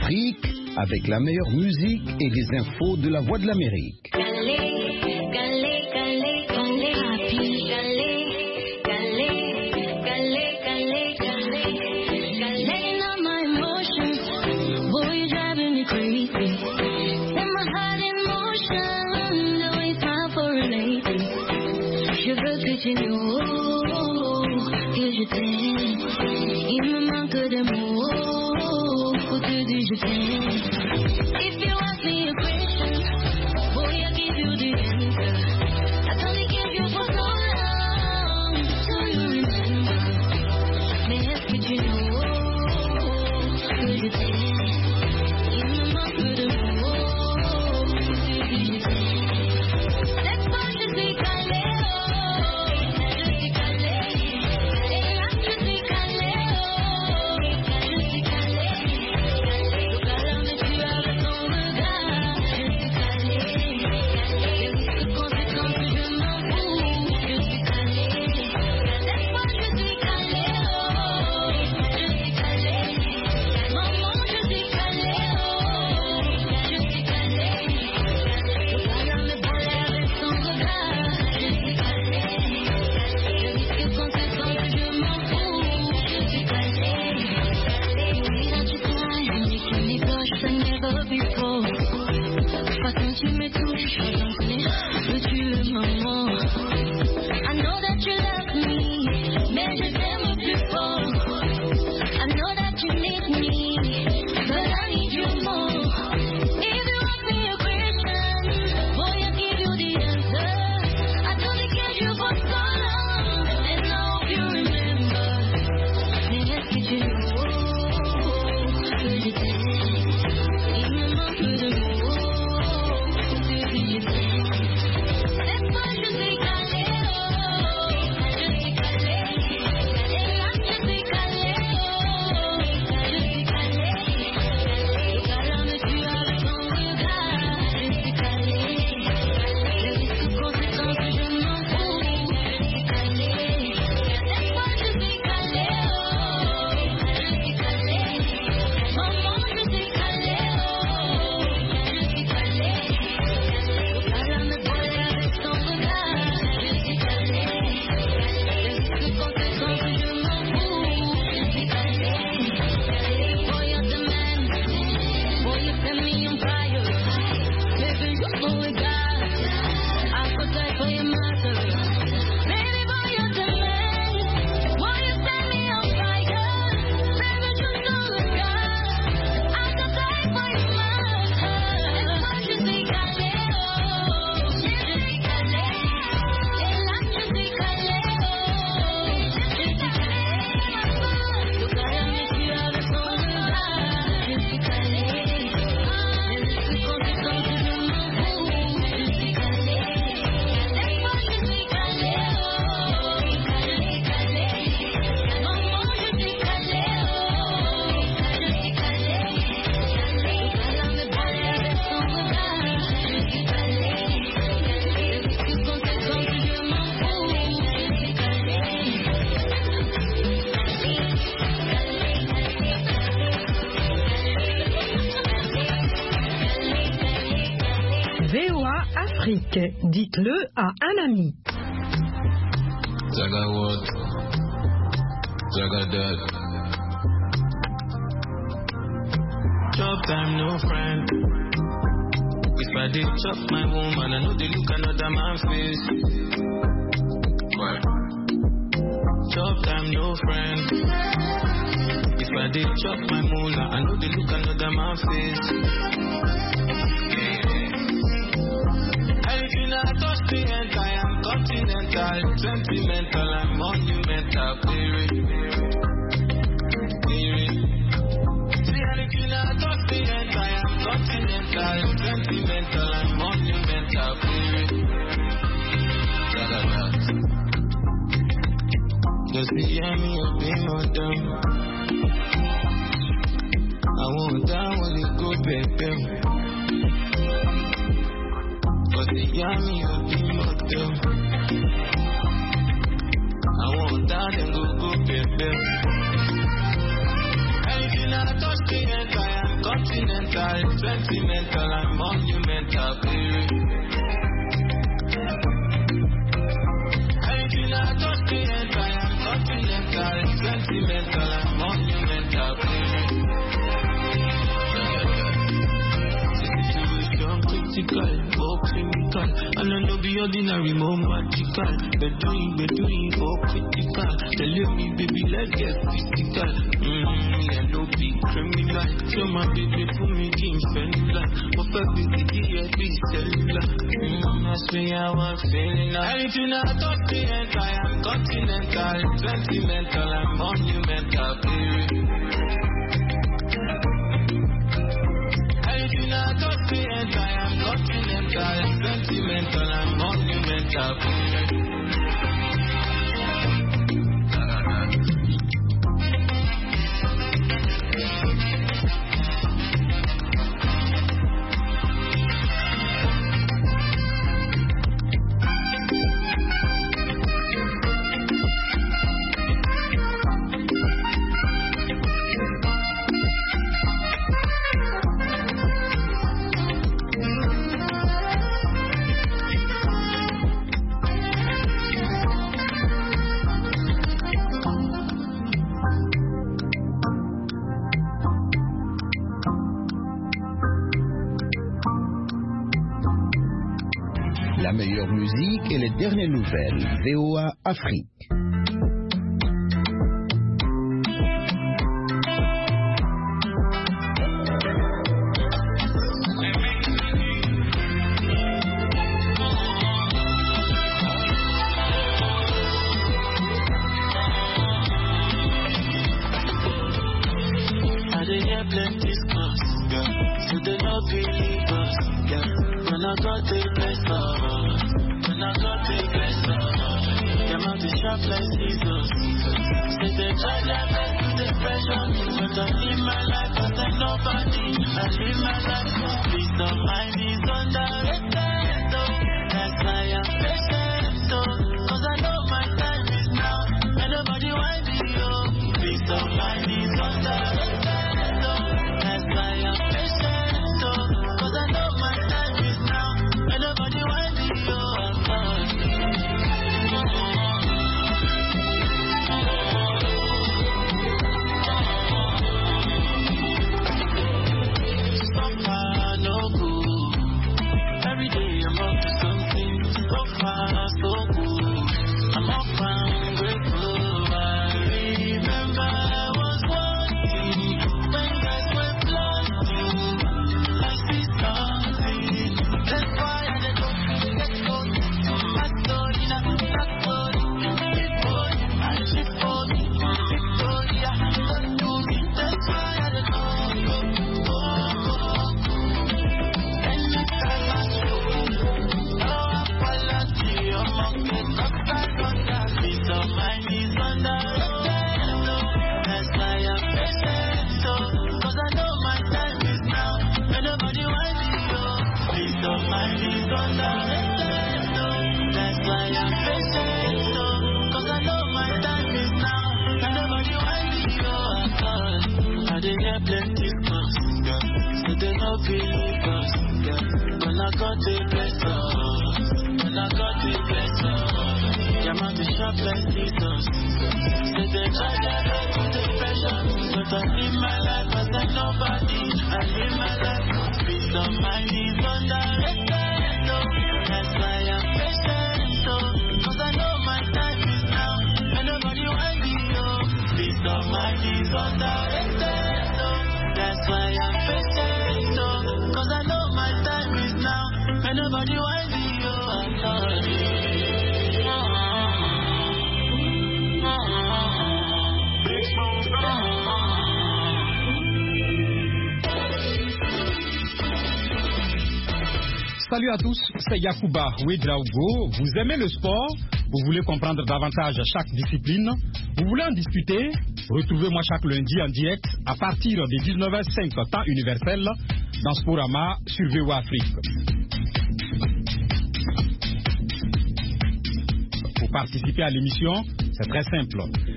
Afrique avec la meilleure musique et les infos de la Voix de l'Amérique. Dites-le à un ami. Jaga what? Jaga that. Chop time, no friend. If I did chop my woman, I know they look another man's face. What? Chop time, no friend. If I did chop my moolah, I know they look another man's face. I touch the end, I am continental, sentimental, and monumental, baby. See, I touch the end, I am continental, sentimental, and monumental, baby. Just the enemy of being on them. I won't down when you go, baby. But the yummy of the motel. I won't down and go, baby. Anything I touch the end, I am continental. continental, sentimental and monumental, baby. Anything I touch the end, I am continental, sentimental and monumental, baby. Critical, oh clinical, and I know be ordinary, more magical. Bedouin, oh critical. Tell me, baby, let's get physical. I know be criminal. So my baby, put me in fenula. My baby, be cellular. That's me, I was feeling like. Anything I touch the end, I am continental, sentimental and monumental, baby. Anything I touch the end, I am continental, sentimental and monumental, baby. La meilleure musique et les dernières nouvelles. VOA Afrique. Salut à tous, c'est Yacouba Ouedraogo. Vous aimez le sport? Vous voulez comprendre davantage chaque discipline? Vous voulez en discuter? Retrouvez-moi chaque lundi en direct à partir de 19h05 temps universel dans Sporama sur VOA Afrique. Pour participer à l'émission, c'est très simple.